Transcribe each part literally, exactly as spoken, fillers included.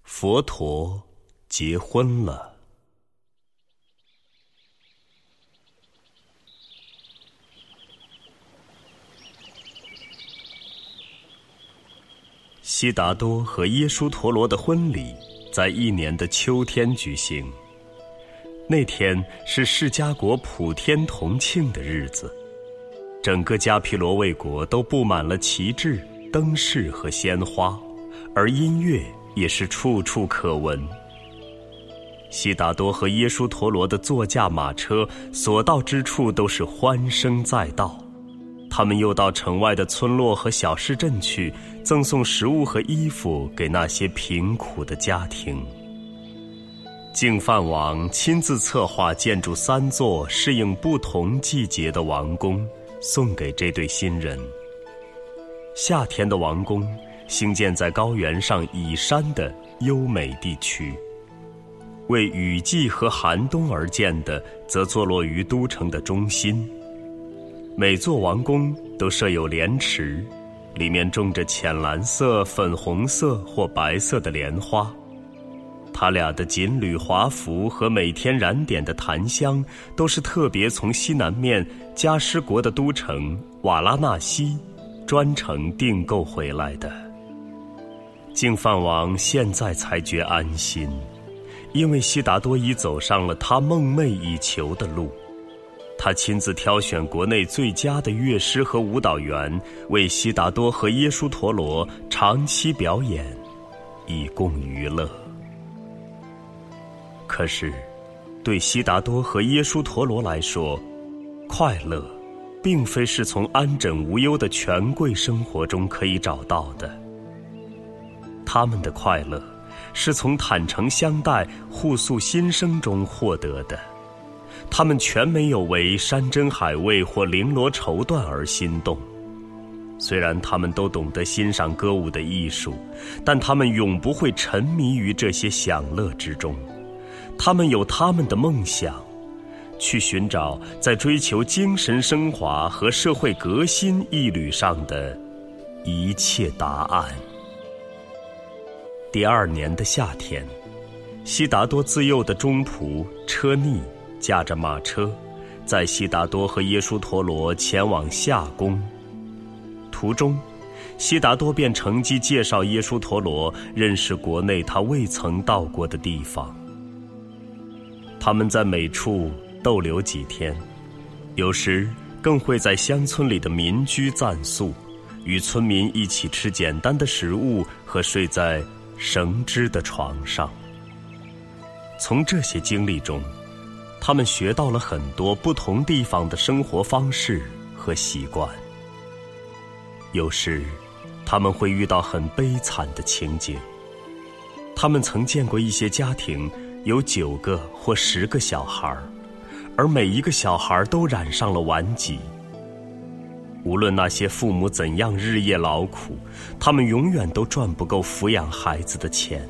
佛陀结婚了。悉达多和耶输陀罗的婚礼在一年的秋天举行。那天是释迦国普天同庆的日子，整个迦毗罗卫国都布满了旗帜、灯饰和鲜花，而音乐也是处处可闻。悉达多和耶输陀罗的座驾马车所到之处都是欢声载道，他们又到城外的村落和小市镇去，赠送食物和衣服给那些贫苦的家庭。净饭王亲自策划建筑三座适应不同季节的王宫，送给这对新人。夏天的王宫兴建在高原上以山的优美地区，为雨季和寒冬而建的则坐落于都城的中心。每座王宫都设有莲池，里面种着浅蓝色、粉红色或白色的莲花。他俩的锦缕华服和每天燃点的檀香都是特别从西南面迦湿国的都城瓦拉纳西专程订购回来的。净饭王现在才觉安心，因为悉达多已走上了他梦寐以求的路。他亲自挑选国内最佳的乐师和舞蹈员，为悉达多和耶输陀罗长期表演，以供娱乐。可是，对悉达多和耶输陀罗来说，快乐并非是从安枕无忧的权贵生活中可以找到的。他们的快乐是从坦诚相待、互诉心声中获得的。他们全没有为山珍海味或绫罗绸缎而心动。虽然他们都懂得欣赏歌舞的艺术，但他们永不会沉迷于这些享乐之中。他们有他们的梦想，去寻找在追求精神升华和社会革新一旅上的一切答案。第二年的夏天，悉达多自幼的中仆车逆驾着马车，载悉达多和耶输陀罗前往夏宫。途中，悉达多便乘机介绍耶输陀罗认识国内他未曾到过的地方。他们在每处逗留几天，有时更会在乡村里的民居暂宿，与村民一起吃简单的食物和睡在绳织的床上。从这些经历中，他们学到了很多不同地方的生活方式和习惯。有时，他们会遇到很悲惨的情景。他们曾见过一些家庭有九个或十个小孩，而每一个小孩都染上了顽疾。无论那些父母怎样日夜劳苦，他们永远都赚不够抚养孩子的钱。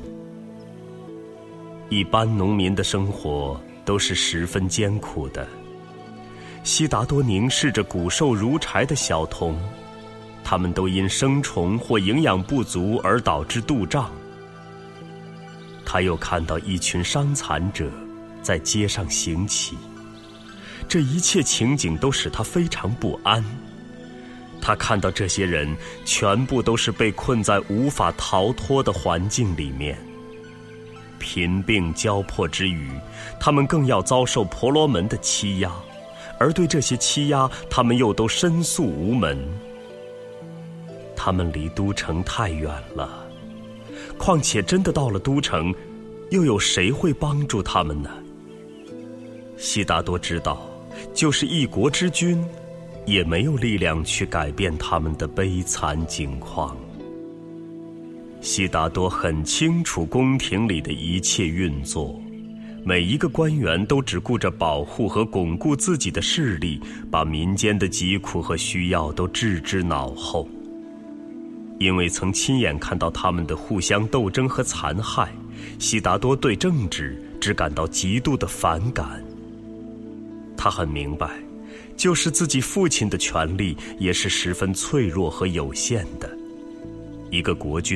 一般农民的生活都是十分艰苦的。悉达多凝视着骨瘦如柴的小童，他们都因生虫或营养不足而导致肚胀。他又看到一群伤残者在街上行乞，这一切情景都使他非常不安。他看到这些人全部都是被困在无法逃脱的环境里面。贫病交迫之余，他们更要遭受婆罗门的欺压，而对这些欺压，他们又都申诉无门。他们离都城太远了，况且真的到了都城，又有谁会帮助他们呢？悉达多知道，就是一国之君，也没有力量去改变他们的悲惨境况。悉达多很清楚宫廷里的一切运作，每一个官员都只顾着保护和巩固自己的势力，把民间的疾苦和需要都置之脑后。因为曾亲眼看到他们的互相斗争和残害，悉达多对政治只感到极度的反感。他很明白，就是自己父亲的权力也是十分脆弱和有限的。一个国君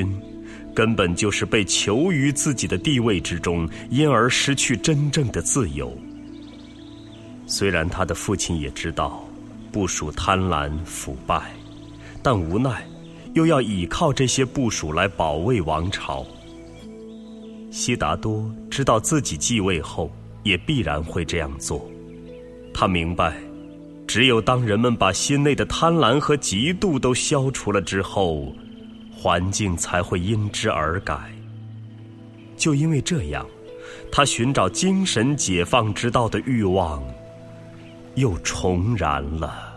根本就是被囚于自己的地位之中，因而失去真正的自由。虽然他的父亲也知道部属贪婪腐败，但无奈又要倚靠这些部属来保卫王朝。悉达多知道自己继位后也必然会这样做，他明白，只有当人们把心内的贪婪和嫉妒都消除了之后，环境才会因之而改。就因为这样，他寻找精神解放之道的欲望又重燃了。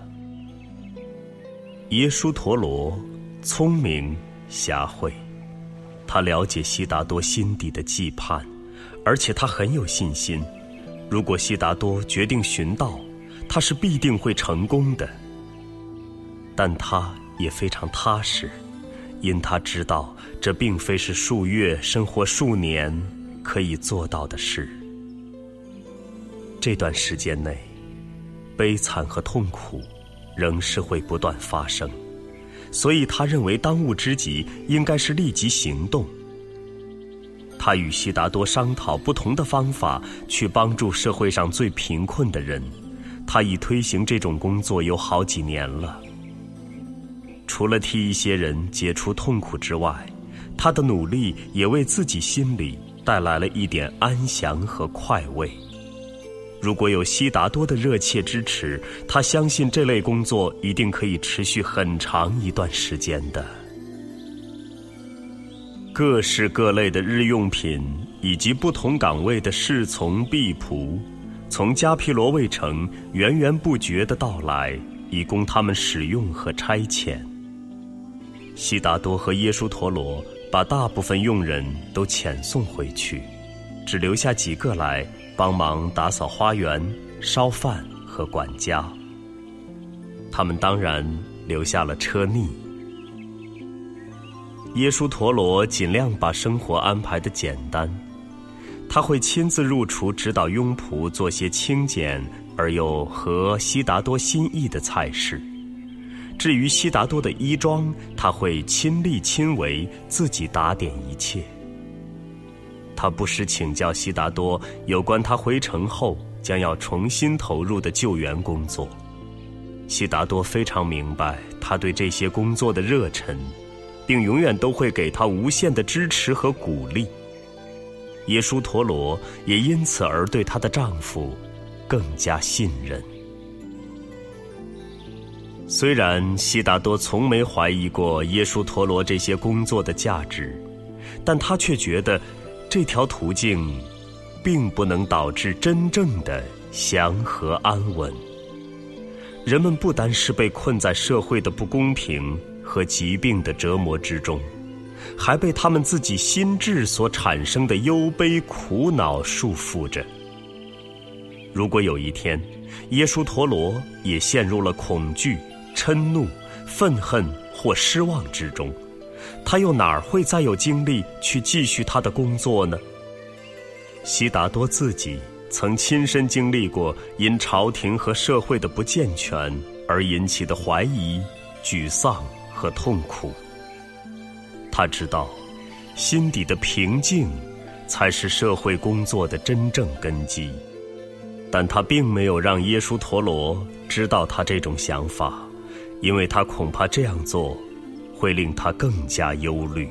耶输陀罗聪明侠慧，他了解悉达多心底的期盼，而且他很有信心，如果悉达多决定寻道，他是必定会成功的。但他也非常踏实，因他知道这并非是数月生活数年可以做到的事。这段时间内，悲惨和痛苦仍是会不断发生，所以他认为当务之急应该是立即行动。他与悉达多商讨不同的方法去帮助社会上最贫困的人，他已推行这种工作有好几年了。除了替一些人解除痛苦之外，他的努力也为自己心里带来了一点安详和快慰。如果有悉达多的热切支持，他相信这类工作一定可以持续很长一段时间的。各式各类的日用品以及不同岗位的侍从婢仆，从迦毗罗卫城源源不绝地到来，以供他们使用和差遣。悉达多和耶输陀罗把大部分佣人都遣送回去，只留下几个来帮忙打扫花园、烧饭和管家。他们当然留下了车匿。耶输陀罗尽量把生活安排得简单，他会亲自入厨指导佣仆做些清简而又合悉达多心意的菜式。至于悉达多的衣装，他会亲力亲为，自己打点一切。他不时请教悉达多有关他回城后将要重新投入的救援工作。悉达多非常明白他对这些工作的热忱，并永远都会给他无限的支持和鼓励。耶输陀罗也因此而对她的丈夫更加信任。虽然悉达多从没怀疑过耶输陀罗这些工作的价值，但他却觉得这条途径并不能导致真正的祥和安稳。人们不单是被困在社会的不公平和疾病的折磨之中，还被他们自己心智所产生的忧悲苦恼束缚着。如果有一天耶输陀罗也陷入了恐惧、嗔怒、愤恨或失望之中，他又哪儿会再有精力去继续他的工作呢？悉达多自己曾亲身经历过因朝廷和社会的不健全而引起的怀疑、沮丧和痛苦。他知道，心底的平静才是社会工作的真正根基，但他并没有让耶输陀罗知道他这种想法，因为他恐怕这样做会令他更加忧虑。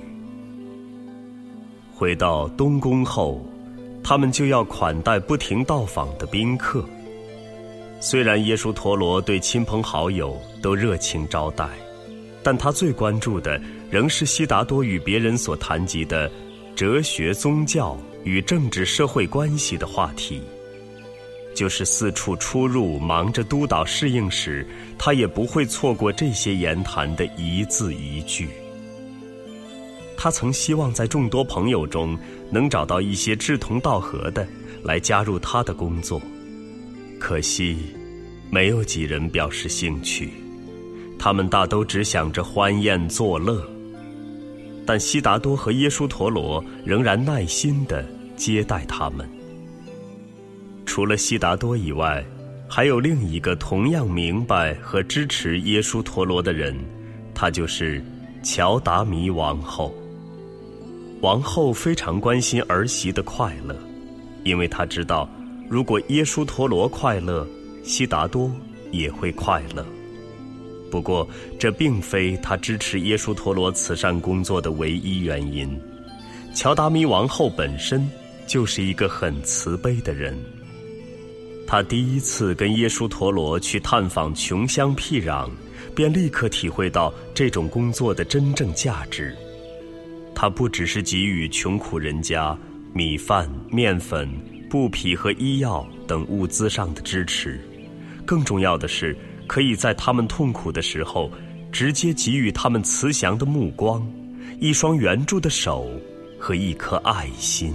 回到东宫后，他们就要款待不停到访的宾客。虽然耶输陀罗对亲朋好友都热情招待，但他最关注的仍是悉达多与别人所谈及的哲学、宗教与政治社会关系的话题。就是四处出入忙着督导适应时，他也不会错过这些言谈的一字一句。他曾希望在众多朋友中能找到一些志同道合的来加入他的工作，可惜没有几人表示兴趣，他们大都只想着欢宴作乐。但悉达多和耶输陀罗仍然耐心地接待他们。除了悉达多以外，还有另一个同样明白和支持耶输陀罗的人，她就是乔达弥王后。 王后非常关心儿媳的快乐，因为她知道，如果耶输陀罗快乐，悉达多也会快乐。不过，这并非她支持耶输陀罗慈善工作的唯一原因。乔达米王后本身就是一个很慈悲的人。她第一次跟耶输陀罗去探访穷乡僻壤，便立刻体会到这种工作的真正价值。他不只是给予穷苦人家米饭、面粉、布匹和医药等物资上的支持，更重要的是，可以在他们痛苦的时候，直接给予他们慈祥的目光、一双援助的手和一颗爱心。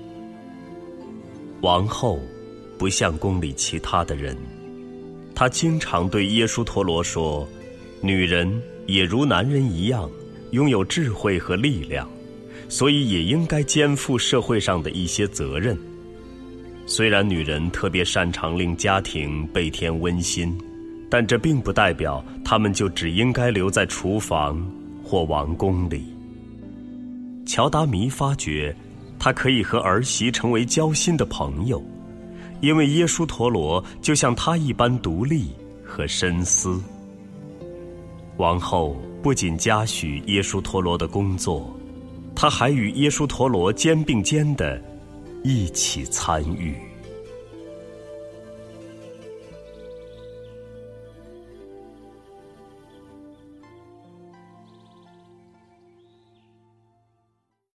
王后不像宫里其他的人，她经常对耶输陀罗说，女人也如男人一样拥有智慧和力量，所以也应该肩负社会上的一些责任。虽然女人特别擅长令家庭倍添温馨，但这并不代表她们就只应该留在厨房或王宫里。乔达弥发觉，他可以和儿媳成为交心的朋友，因为耶输陀罗就像他一般独立和深思。王后不仅嘉许耶输陀罗的工作，她还与耶输陀罗肩并肩地一起参与。